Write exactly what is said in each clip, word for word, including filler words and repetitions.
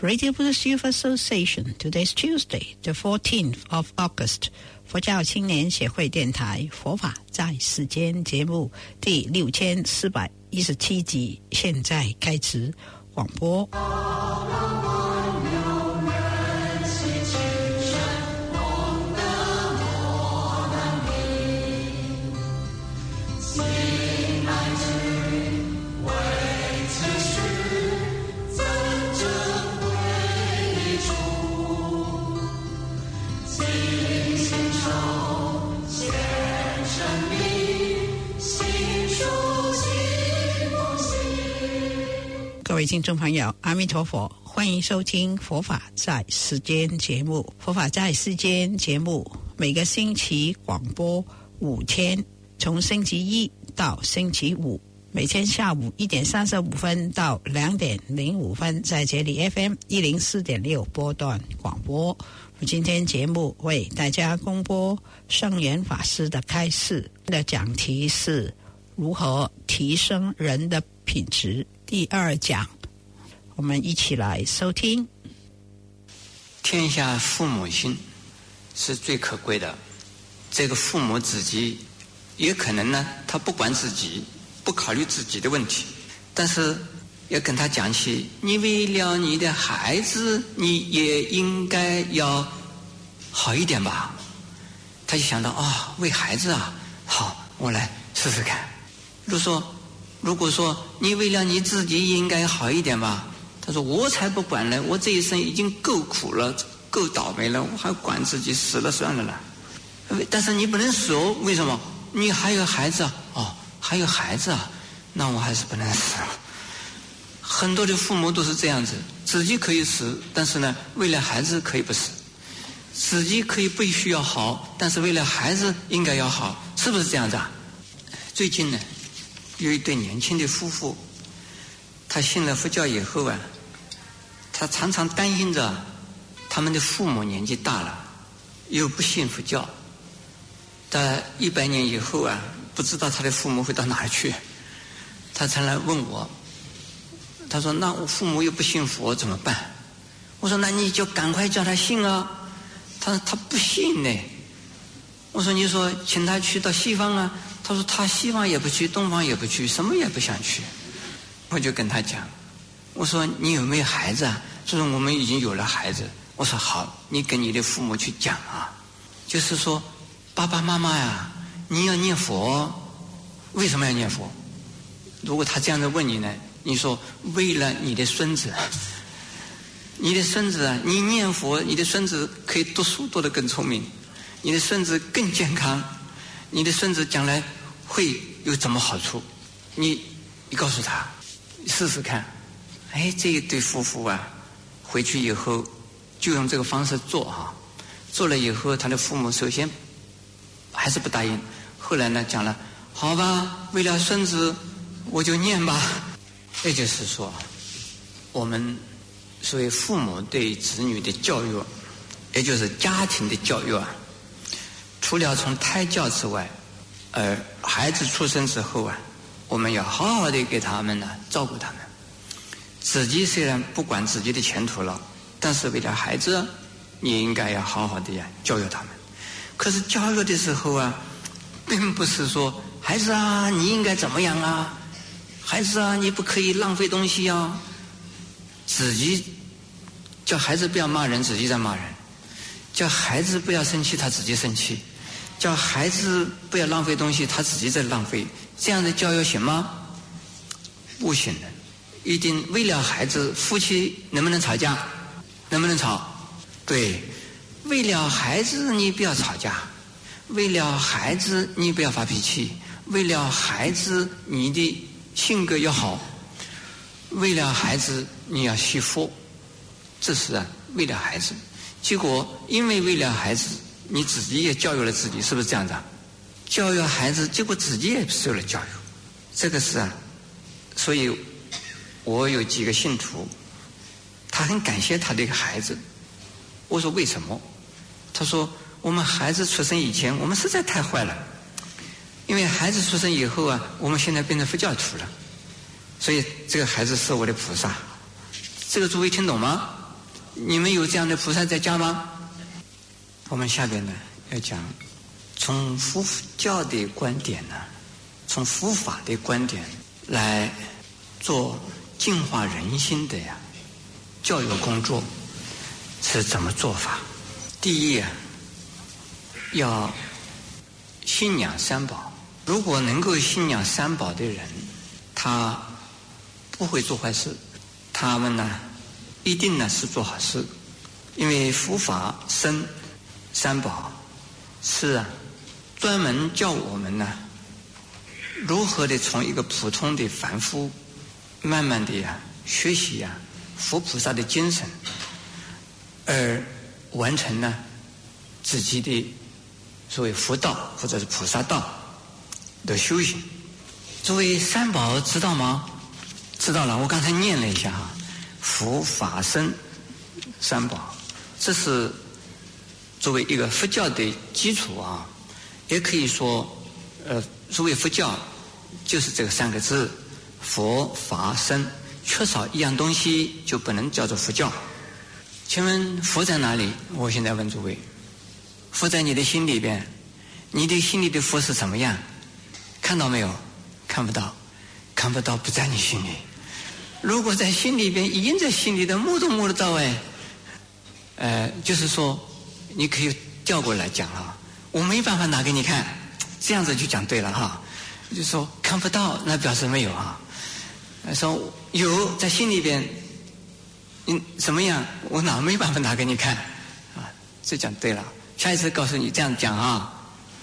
Radio Buddhist Youth Association. Today's Tuesday, the fourteenth of August. 佛教青年协会电台佛法在世间节目第六千四百一十七集，现在开始广播。各位听众朋友，阿弥陀佛，欢迎收听佛法在世间节目。佛法在世间节目每个星期广播五天，从星期一到星期五，每天下午一点三十五分到两点零五分，在这里 F M 一零四点六波段广播。我今天节目为大家公播圣严法师的开示的讲题是如何提升人的品质。第二讲，我们一起来收听。 天下父母心是最可贵的，这个父母自己也可能呢，他不管自己，不考虑自己的问题，但是要跟他讲起，你为了你的孩子，你也应该要好一点吧。他就想到啊、哦，为孩子啊，好，我来试试看。如果说如果说你为了你自己应该好一点吧，他说我才不管呢，我这一生已经够苦了，够倒霉了，我还管自己，死了算了啦。但是你不能死哦，为什么？你还有孩子啊，哦，还有孩子啊，那我还是不能死。很多的父母都是这样子，自己可以死，但是呢，为了孩子可以不死；自己可以不需要好，但是为了孩子应该要好，是不是这样子啊？最近呢，有一对年轻的夫妇，他信了佛教以后啊，他常常担心着他们的父母年纪大了，又不信佛教，在一百年以后啊，不知道他的父母会到哪儿去。他才来问我，他说那我父母又不信佛怎么办？我说那你就赶快叫他信啊。他说他不信呢。我说你说请他去到西方啊，他说他西方也不去，东方也不去，什么也不想去。我就跟他讲，我说你有没有孩子啊？他说我们已经有了孩子。我说好，你跟你的父母去讲啊，就是说爸爸妈妈呀，你要念佛，为什么要念佛？如果他这样子问你呢，你说为了你的孙子，你的孙子啊，你念佛，你的孙子可以读书读得更聪明，你的孙子更健康，你的孙子将来会有什么好处？你你告诉他，试试看。哎，这一对夫妇啊，回去以后就用这个方式做哈、啊，做了以后，他的父母首先还是不答应，后来呢讲了，好吧，为了孙子我就念吧。也就是说，我们所谓父母对子女的教育，也就是家庭的教育啊，除了从胎教之外，而孩子出生之后啊，我们要好好的给他们呢照顾他们。自己虽然不管自己的前途了，但是为了孩子，你应该要好好的呀教育他们。可是教育的时候啊，并不是说孩子啊你应该怎么样啊，孩子啊你不可以浪费东西啊，自己叫孩子不要骂人，自己在骂人；叫孩子不要生气，他自己生气；叫孩子不要浪费东西，他自己在浪费。这样的教育行吗？不行的。一定为了孩子，夫妻能不能吵架？能不能吵？对，为了孩子你不要吵架，为了孩子你不要发脾气，为了孩子你的性格要好，为了孩子你要惜福，这是啊为了孩子。结果因为为了孩子，你自己也教育了自己，是不是这样子啊？教育孩子，结果自己也受了教育，这个是啊。所以我有几个信徒，他很感谢他的孩子。我说为什么？他说我们孩子出生以前我们实在太坏了，因为孩子出生以后啊，我们现在变成佛教徒了，所以这个孩子是我的菩萨。这个诸位听懂吗？ 你们有这样的菩萨在家吗？我们下边呢要讲，从佛教的观点呢，从佛法的观点来做净化人心的呀教育工作是怎么做法？第一啊，要信仰三宝。如果能够信仰三宝的人，他不会做坏事，他们呢一定呢是做好事。因为佛法僧三宝是啊专门教我们呢如何的从一个普通的凡夫慢慢的呀学习呀佛菩萨的精神，而完成呢自己的所谓佛道或者是菩萨道的修行。作为三宝知道吗？知道了，我刚才念了一下哈，佛法僧三宝，这是作为一个佛教的基础啊，也可以说，呃，所谓佛教就是这个三个字，佛法僧，缺少一样东西就不能叫做佛教。请问佛在哪里？我现在问诸位，佛在你的心里边，你的心里的佛是什么样？看到没有？看不到，看不到不在你心里。如果在心里边，已经在心里的摸都摸得到哎，呃，就是说，你可以调过来讲哈，我没办法拿给你看，这样子就讲对了哈。就说看不到，那表示没有啊。说有在心里边，你怎么样？我哪没办法拿给你看啊？这讲对了。下一次告诉你这样讲啊。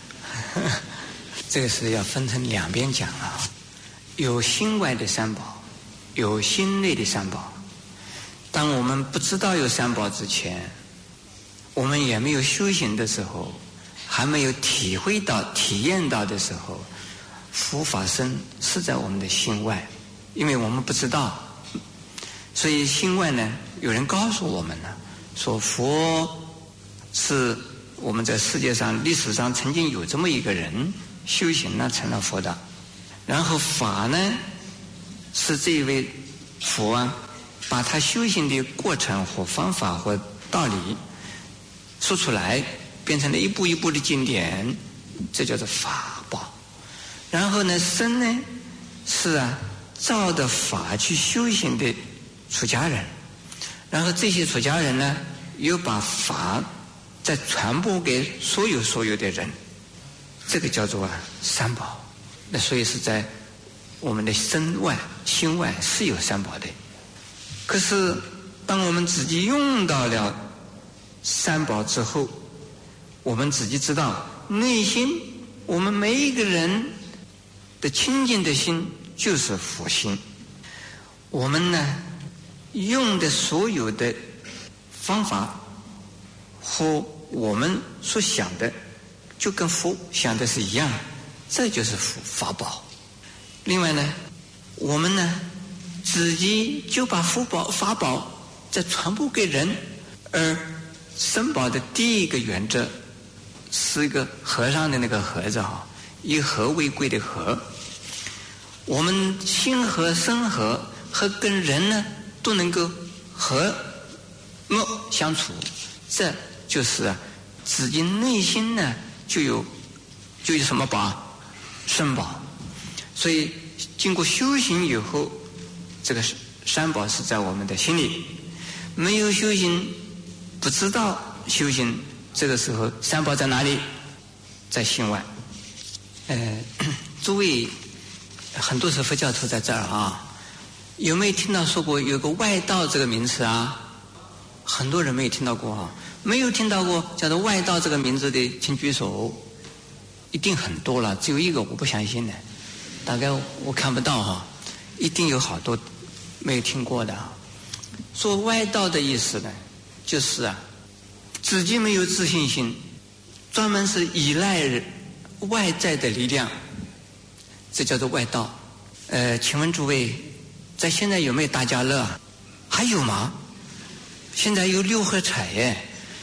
这个是要分成两边讲啊，有心外的三宝，有心内的三宝。当我们不知道有三宝之前，我们也没有修行的时候，还没有体会到体验到的时候，佛法僧是在我们的心外，因为我们不知道，所以心外呢有人告诉我们呢，说佛是我们在世界上历史上曾经有这么一个人修行了成了佛的，然后法呢是这一位佛啊把他修行的过程和方法和道理说出来，变成了一步一步的经典，这叫做法宝。然后呢僧呢是啊照着法去修行的出家人，然后这些出家人呢又把法再传播给所有所有的人，这个叫做啊三宝。那所以是在我们的身外心外是有三宝的。可是当我们自己用到了三宝之后，我们自己知道内心我们每一个人的清净的心就是佛心，我们呢用的所有的方法和我们所想的就跟佛想的是一样，这就是佛法宝。另外呢我们呢自己就把佛宝法宝再传播给人，而僧宝的第一个原则是一个和尚的那个和字哈，以和为贵的和。我们心和身和和跟人呢都能够和睦相处，这就是啊自己内心呢就有就有什么宝？身宝。所以经过修行以后，这个三宝是在我们的心里。没有修行不知道修行，这个时候三宝在哪里？在心外。呃诸位很多是佛教徒在这儿啊，有没有听到说过有个外道这个名词啊？很多人没有听到过啊。没有听到过叫做外道这个名字的请举手。一定很多了，只有一个我不相信的，大概我看不到哈，一定有好多没有听过的。说外道的意思呢，就是啊自己没有自信心，专门是依赖外在的力量，这叫做外道。呃，请问诸位，在现在有没有大家乐？还有吗？现在有六合彩耶！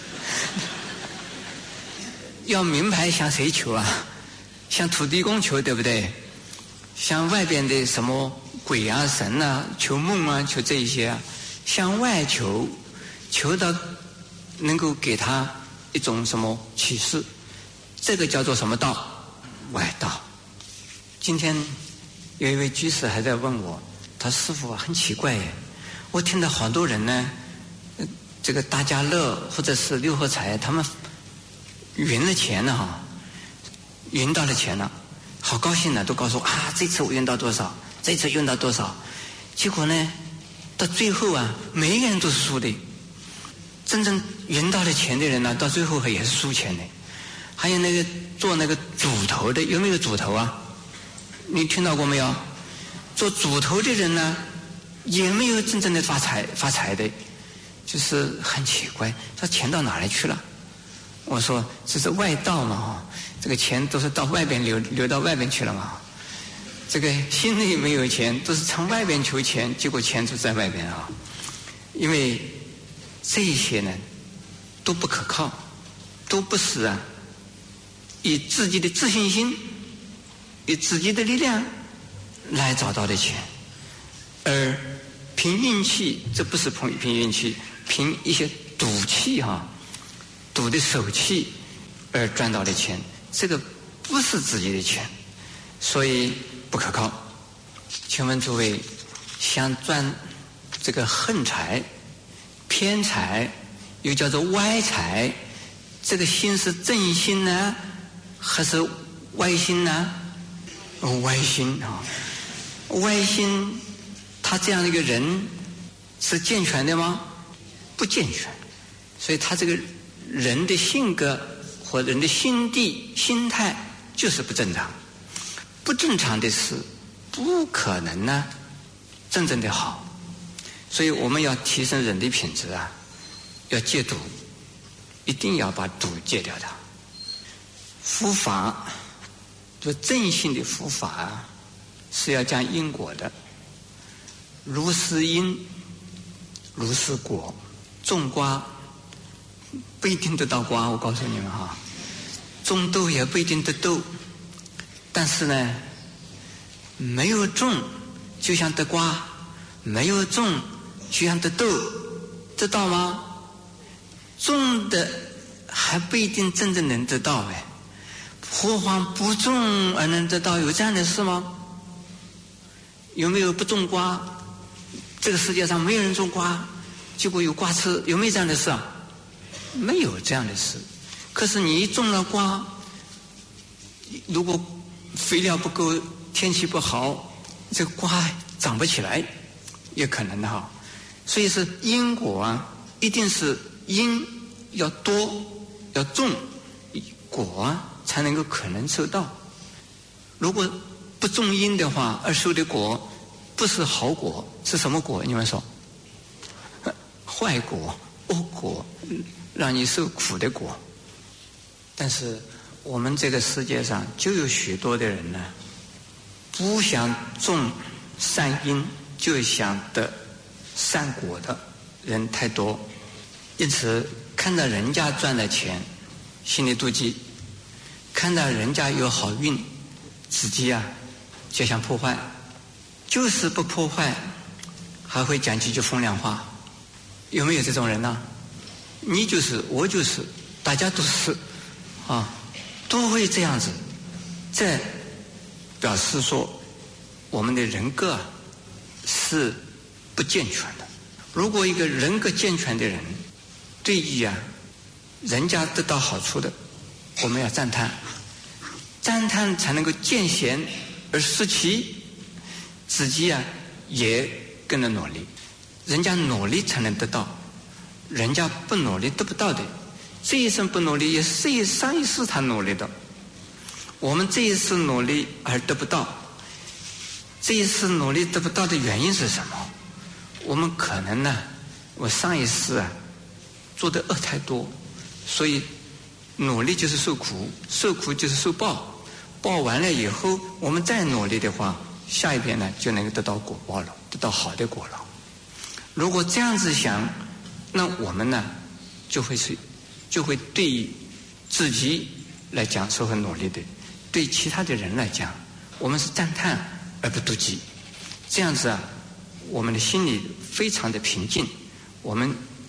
要名牌向谁求啊？向土地公求，对不对？向外边的什么鬼啊神啊求梦啊求这一些啊，向外求。 求到能够给他一种什么启示，这个叫做什么道？外道。今天有一位居士还在问我，他师父很奇怪耶，我听到好多人呢，这个大家乐或者是六合彩，他们赢了钱了哈，赢到了钱了，好高兴呢，都告诉我啊，这次我赢到多少，这次赢到多少。结果呢，到最后啊，每一个人都是输的。真正赢到了钱的人呢，到最后也是输钱的。还有那个做那个主头的，有没有主头啊？你听到过没有？做主头的人呢，也没有真正的发财发财的，就是很奇怪，他钱到哪里去了？我说这是外道嘛哈，这个钱都是到外边流流到外边去了嘛。这个心里没有钱，都是从外边求钱，结果钱就在外边啊。因为这些呢都不可靠，都不是啊以自己的自信心，以自己的力量来找到的钱，而凭运气，这不是凭凭运气，凭一些赌气哈、啊，赌的手气而赚到的钱，这个不是自己的钱，所以不可靠。请问诸位，想赚这个横财、偏财，又叫做歪财，这个心是正心呢，还是歪心呢？哦，歪心啊！歪心，他这样的一个人是健全的吗？不健全，所以他这个人的性格或人的心地、心态就是不正常。不正常的事不可能呢真正的好，所以我们要提升人的品质啊，要戒赌，一定要把赌戒掉它。佛法就正信的佛法啊，是要讲因果的，如是因如是果，种瓜不一定得到瓜，我告诉你们哈，种豆也不一定得豆，但是呢没有种就像得瓜，没有种就像得豆，知道吗？种的还不一定真正能得到哎，何况不种而能得到，有这样的事吗？有没有不种瓜？这个世界上没有人种瓜，结果有瓜吃，有没有这样的事啊？没有这样的事。可是你一种了瓜，如果肥料不够，天气不好，这个瓜长不起来，也可能的哈。所以是因果啊，一定是因要多要种，果啊才能够可能收到。如果不种因的话，而收的果不是好果，是什么果？你们说？坏果、恶果，让你受苦的果。但是我们这个世界上就有许多的人呢，不想种善因，就想得善果的人太多，因此看到人家赚了钱，心里妒忌；看到人家有好运，自己啊就想破坏，就是不破坏，还会讲几句风凉话。有没有这种人呢？你就是，我就是，大家都是啊，都会这样子。这表示说我们的人格是不健全的。如果一个人格健全的人，对于啊人家得到好处的，我们要赞叹，赞叹才能够见贤而思齐，自己啊也跟着努力。人家努力才能得到，人家不努力得不到的。这一生不努力，也是上一世他努力的。我们这一次努力而得不到，这一次努力得不到的原因是什么？我们可能呢，我上一世啊做的恶太多，所以努力就是受苦，受苦就是受报，报完了以后，我们再努力的话，下一遍呢就能够得到果报了，得到好的果了。如果这样子想，那我们呢就会是就会对自己来讲是很努力的，对其他的人来讲，我们是赞叹而不妒忌。这样子啊，我们的心里非常的平静，我们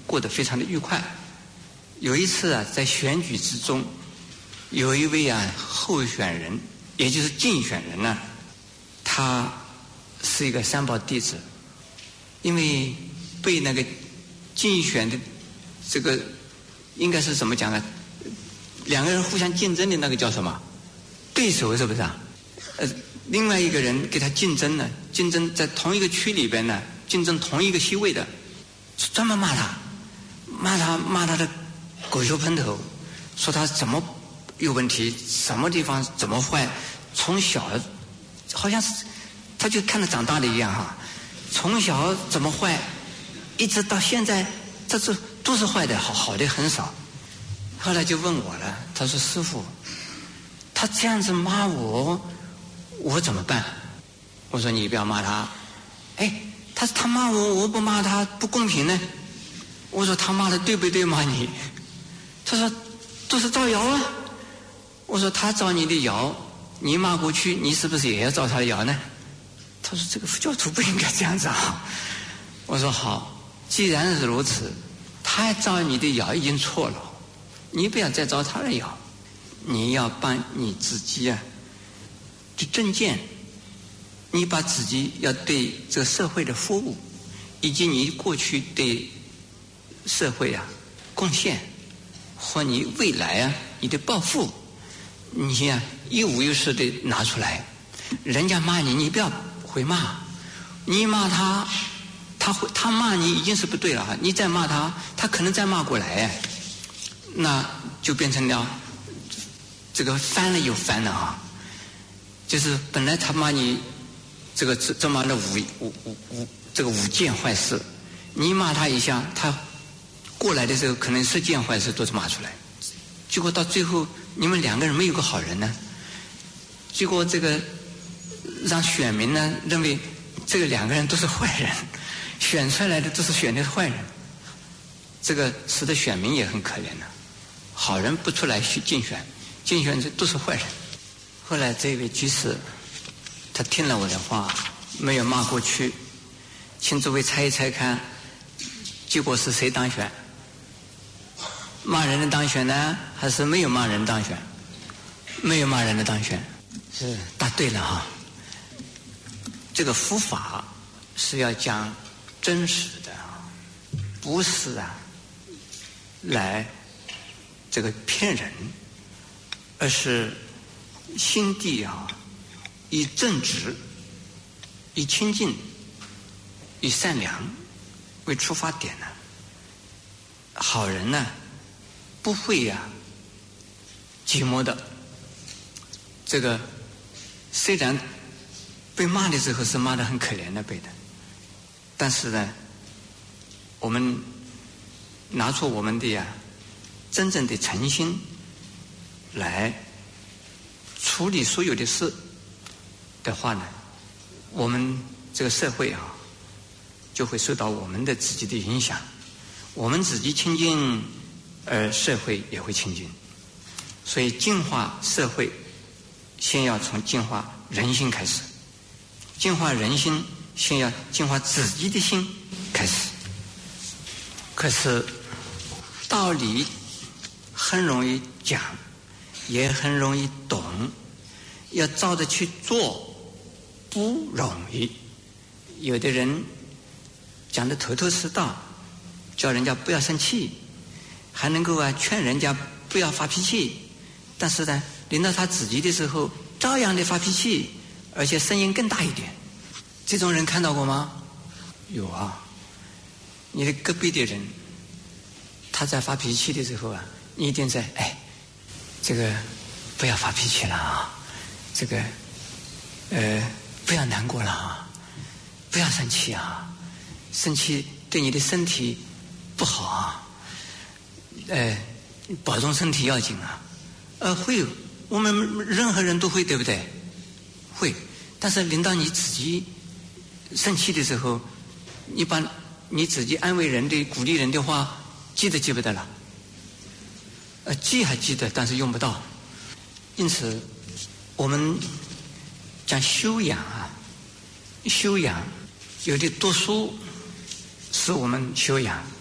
过得非常的愉快。有一次啊，在选举之中，有一位啊候选人，也就是竞选人呢，他是一个三宝弟子，因为被那个竞选的这个应该是怎么讲呢？两个人互相竞争的那个叫什么？对手是不是啊？呃，另外一个人给他竞争呢，竞争在同一个区里边呢，竞争同一个席位的，专门骂他，骂他骂他的狗血喷头，说他怎么有问题，什么地方怎么坏，从小好像是他就看着长大的一样哈，从小怎么坏，一直到现在，这是都是坏的，好好的很少。后来就问我了，他说师父，他这样子骂我，我怎么办？我说你不要骂他。哎，他他骂我，我不骂他不公平呢。我说他骂的对不对骂你？他说都是造谣啊。我说他造你的谣，你骂过去，你是不是也要造他的谣呢？他说这个佛教徒不应该这样子啊。我说好，既然是如此，他造你的谣已经错了，你不要再造他的谣，你要帮你自己啊去正见，你把自己要对这个社会的服务，以及你过去对社会啊贡献和你未来啊你的抱负，你啊一五一十的拿出来。人家骂你，你不要回骂，你骂他，他会他骂你已经是不对了哈，你再骂他，他可能再骂过来，那就变成了这个翻了又翻了啊。就是本来他骂你这个这这骂的五五五五这个五件坏事，你骂他一下，他过来的时候可能十件坏事都是骂出来，结果到最后你们两个人没有个好人呢，结果这个让选民呢认为这个两个人都是坏人，选出来的都是选的是坏人，这个使得选民也很可怜的，好人不出来去竞选，竞选的都是坏人。后来这位居士他听了我的话，没有骂过去，请诸位猜一猜看，结果是谁当选？骂人的当选呢，还是没有骂人当选？没有骂人的当选。是答对了哈。这个佛法是要讲真实的，不是啊来这个骗人，而是心地啊以正直、以清净、以善良为出发点呢、啊，好人呢不会呀、啊、寂寞的。这个虽然被骂的时候是骂得很可怜的被的，但是呢我们拿出我们的呀真正的诚心来处理所有的事的话呢，我们这个社会啊就会受到我们的自己的影响，我们自己清净，而社会也会清净。所以净化社会先要从净化人心开始，净化人心先要净化自己的心开始。可是道理很容易讲，也很容易懂，要照着去做不容易。有的人讲得头头是道，叫人家不要生气，还能够啊劝人家不要发脾气，但是呢临到他自己的时候照样的发脾气，而且声音更大一点。这种人看到过吗？有啊。你的隔壁的人他在发脾气的时候啊，你一定在哎这个不要发脾气了啊，这个呃不要难过了啊，不要生气啊，生气对你的身体不好啊，呃保重身体要紧啊。呃会，我们任何人都会，对不对？会。但是临到你自己生气的时候，你把你自己安慰人的鼓励人的话记得记不得了？呃记还记得，但是用不到。因此我们讲修养啊，修养有的读书是我们修养，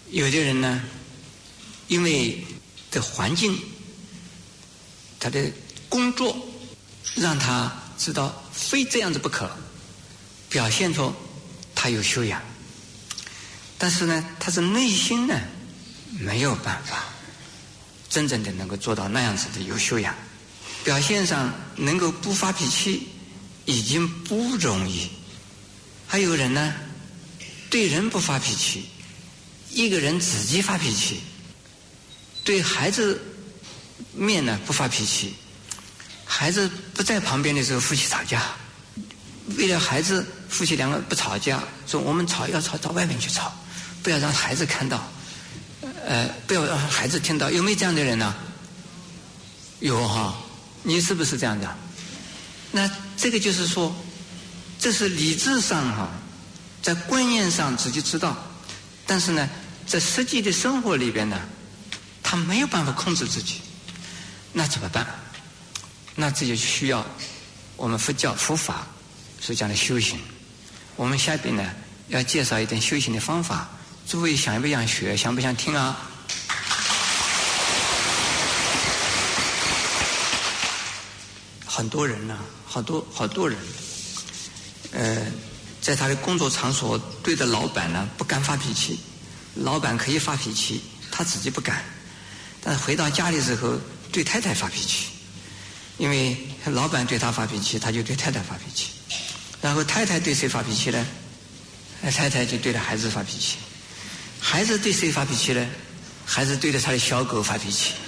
有的人呢，因为的环境，他的工作让他知道非这样子不可，表现出他有修养，但是呢，他是内心呢没有办法真正的能够做到那样子的有修养，表现上能够不发脾气已经不容易。还有人呢，对人不发脾气，一个人自己发脾气，对孩子面呢不发脾气，孩子不在旁边的时候夫妻吵架，为了孩子夫妻两个不吵架，说我们吵要吵到外面去吵，不要让孩子看到，呃，不要让孩子听到。有没有这样的人呢？有哈，你是不是这样的？那这个就是说，这是理智上哈，在观念上自己知道，但是呢，在实际的生活里边呢，他没有办法控制自己，那怎么办？那这就需要我们佛教佛法所讲的修行。我们下边呢要介绍一点修行的方法，诸位想不想学？想不想听啊？很多人呢，好多好多人，呃，在他的工作场所对着老板呢不敢发脾气，老板可以发脾气，他自己不敢，但是回到家里的时候对太太发脾气，因为老板对他发脾气，他就对太太发脾气，然后太太对谁发脾气呢？太太就对着孩子发脾气，孩子对谁发脾气呢？孩子对着他的小狗发脾气。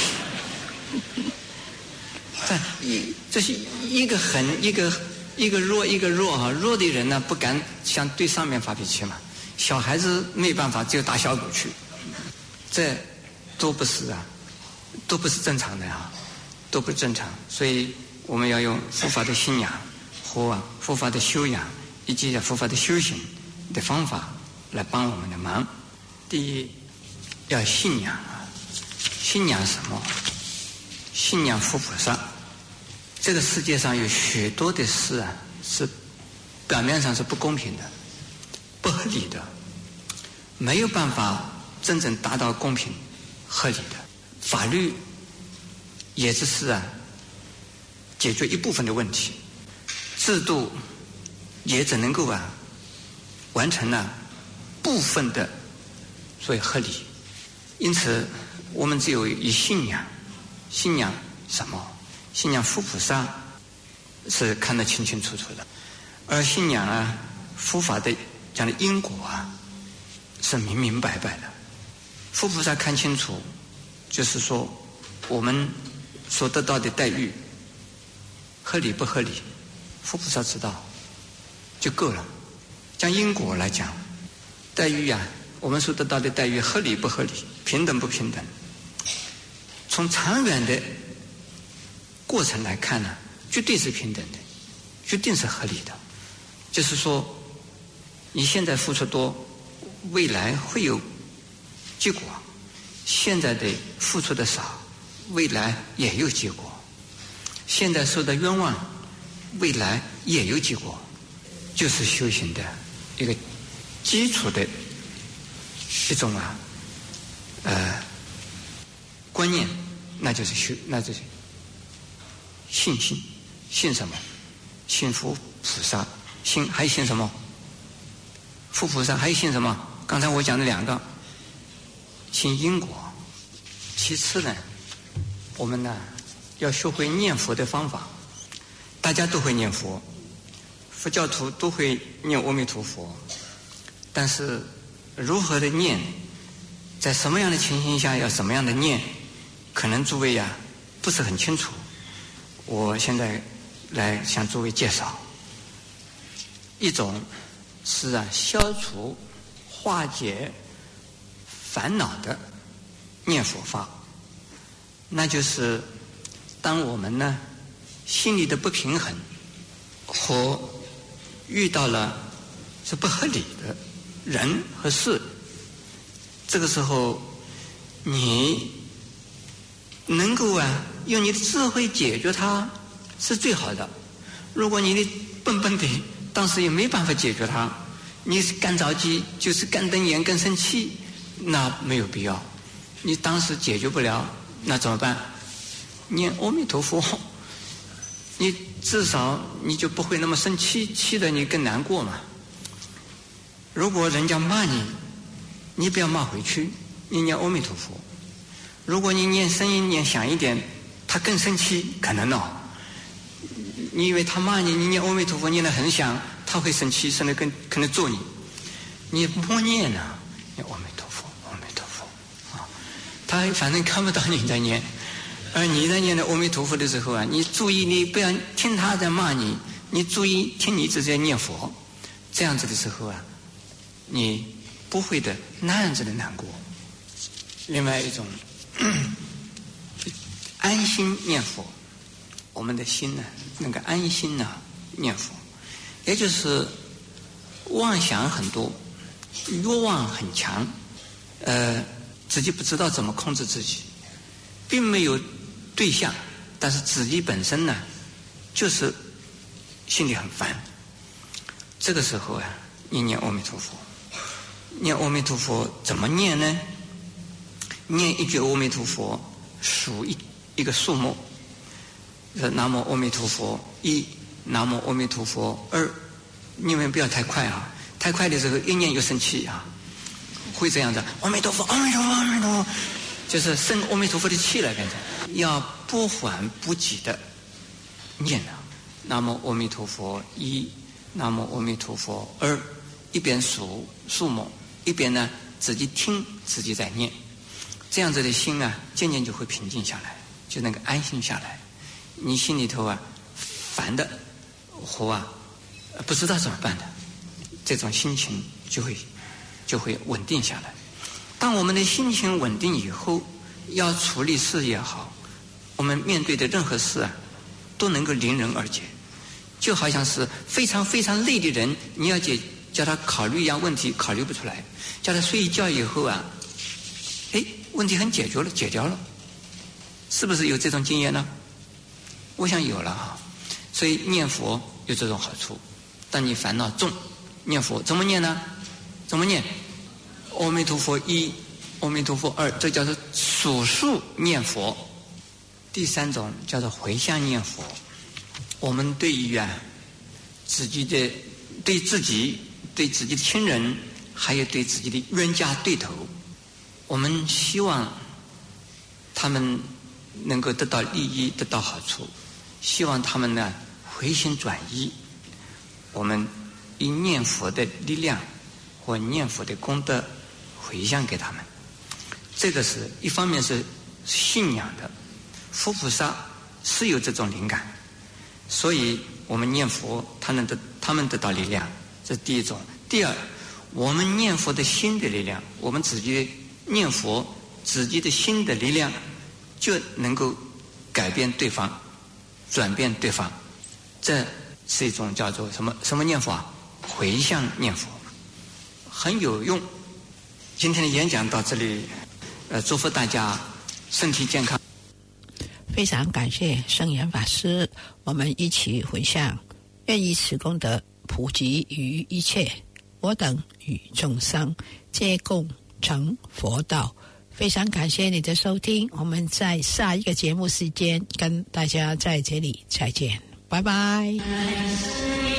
这一这是一个狠，一个一个弱，一个弱哈。弱的人呢不敢向对上面发脾气嘛，小孩子没办法，只有打小狗去，这都不是啊，都不是正常的啊，都不正常。所以我们要用佛法的信仰和佛法的修养以及佛法的修行的方法来帮我们的忙。第一，要信仰啊，信仰什么？信仰佛菩萨。这个世界上有许多的事啊，是表面上是不公平的、不合理的，没有办法真正达到公平合理的。法律也只是啊解决一部分的问题，制度也只能够啊完成了部分的所以合理。因此我们只有以信仰，信仰什么？信仰佛菩萨是看得清清楚楚的，而信仰啊佛法的讲的因果啊是明明白白的。佛菩萨看清楚，就是说我们所得到的待遇合理不合理，佛菩萨知道就够了。讲因果来讲，待遇啊，我们所得到的待遇合理不合理，平等不平等，从长远的过程来看呢，绝对是平等的，绝对是合理的。就是说你现在付出多，未来会有结果，现在的付出的少，未来也有结果，现在受的冤枉，未来也有结果，就是修行的一个基础的一种啊呃观念，那就是修，那就是信心。信什么？信佛菩萨，信还信什么？佛菩萨，还信什么？刚才我讲的两个，信因果。其次呢，我们呢要学会念佛的方法。大家都会念佛，佛教徒都会念阿弥陀佛，但是如何的念，在什么样的情形下要什么样的念，可能诸位呀、啊、不是很清楚。我现在来向诸位介绍。一种是啊消除化解烦恼的念佛法，那就是当我们呢心里的不平衡和遇到了是不合理的人和事，这个时候你能够啊用你的智慧解决它是最好的。如果你的笨笨的当时也没办法解决它，你是干着急，就是干瞪眼更生气， 那没有必要。你当时解决不了，那怎么办？念阿弥陀佛，你至少你就不会那么生气，气得你更难过嘛。如果人家骂你，你不要骂回去，你念阿弥陀佛。如果你念声音念响一点，他更生气，可能哦。你以为他骂你，你念阿弥陀佛念得很响，他会生气，甚至更可能揍你。你默念呢、啊，念阿弥陀佛，阿弥陀佛啊，他反正看不到你在念。而你在念的阿弥陀佛的时候啊，你注意，你不要听他在骂你，你注意听你自己在念佛，这样子的时候啊，你不会的那样子的难过。另外一种安心念佛，我们的心呢，那个安心呢、啊、念佛，也就是妄想很多，欲望很强，呃，自己不知道怎么控制自己，并没有对象，但是自己本身呢，就是心里很烦。这个时候啊，你念阿弥陀佛，念阿弥陀佛怎么念呢？念一句阿弥陀佛，数一一个数目，南无阿弥陀佛一，南无阿弥陀佛二，你们不要太快啊，太快的时候一念就生气啊，会这样的。阿弥陀佛，阿弥陀佛，阿弥陀佛。就是生阿弥陀佛的气了，刚才要不缓不急的念啊，南无阿弥陀佛一，南无阿弥陀佛二，一边数数目，一边呢自己听自己在念，这样子的心啊，渐渐就会平静下来，就能够安心下来。你心里头啊烦的活啊，不知道怎么办的，这种心情就会就会稳定下来。当我们的心情稳定以后，要处理事也好，我们面对的任何事啊，都能够迎刃而解。就好像是非常非常累的人，你要解叫他考虑一样问题，考虑不出来；叫他睡一觉以后啊，哎，问题很解决了，解掉了。是不是有这种经验呢？我想有了哈。所以念佛有这种好处。当你烦恼重，念佛怎么念呢？怎么念？阿弥陀佛一，阿弥陀佛二，这叫做数数念佛。第三种叫做回向念佛。我们对于啊自己的对自己、对自己的亲人，还有对自己的冤家对头，我们希望他们能够得到利益，得到好处，希望他们呢回心转意。我们以念佛的力量或念佛的功德回向给他们，这个是一方面是信仰的，佛菩萨是有这种灵感，所以我们念佛他能得他们得到力量，这是第一种。第二，我们念佛的心的力量，我们自己念佛自己的心的力量就能够改变对方，转变对方，这是一种叫做什么什么念佛啊？回向念佛，很有用。今天的演讲到这里，呃，祝福大家身体健康。 非常感谢圣严法师，我们一起回向，愿以此功德普及于一切，我等与众生皆共成佛道。非常感谢你的收听，我们在下一个节目时间跟大家在这里再见，拜拜。